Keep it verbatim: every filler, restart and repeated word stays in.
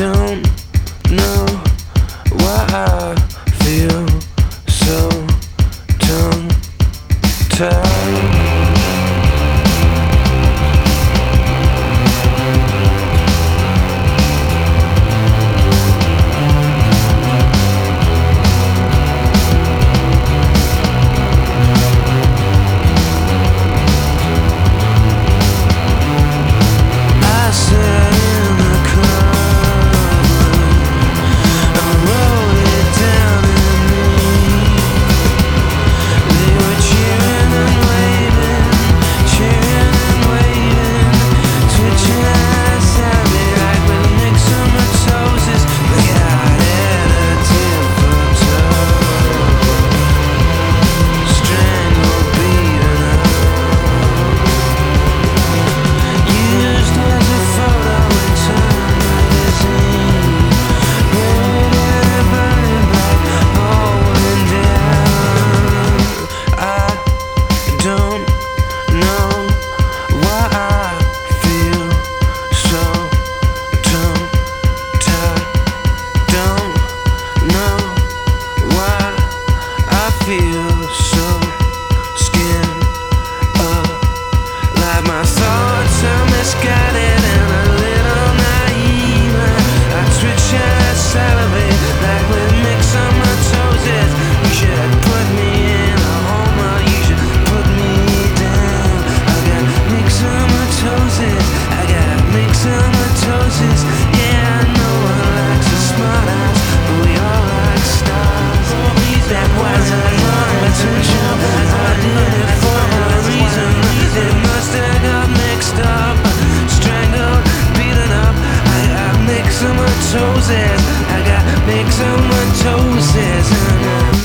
don't know why I feel so tongue-tied. Feel so skinned up, like my thoughts are misguided and a little naive. I twitch and salivate like with myxomatosis. You should put me in a home, you should put me down. I got myxomatosis, I got myxomatosis. Yeah, I know I like a smart ass, but we all like stars. That wasn't attention, I did it for a reason. It must have got mixed up, strangled, beaten up. I got myxomatosis, I got myxomatosis.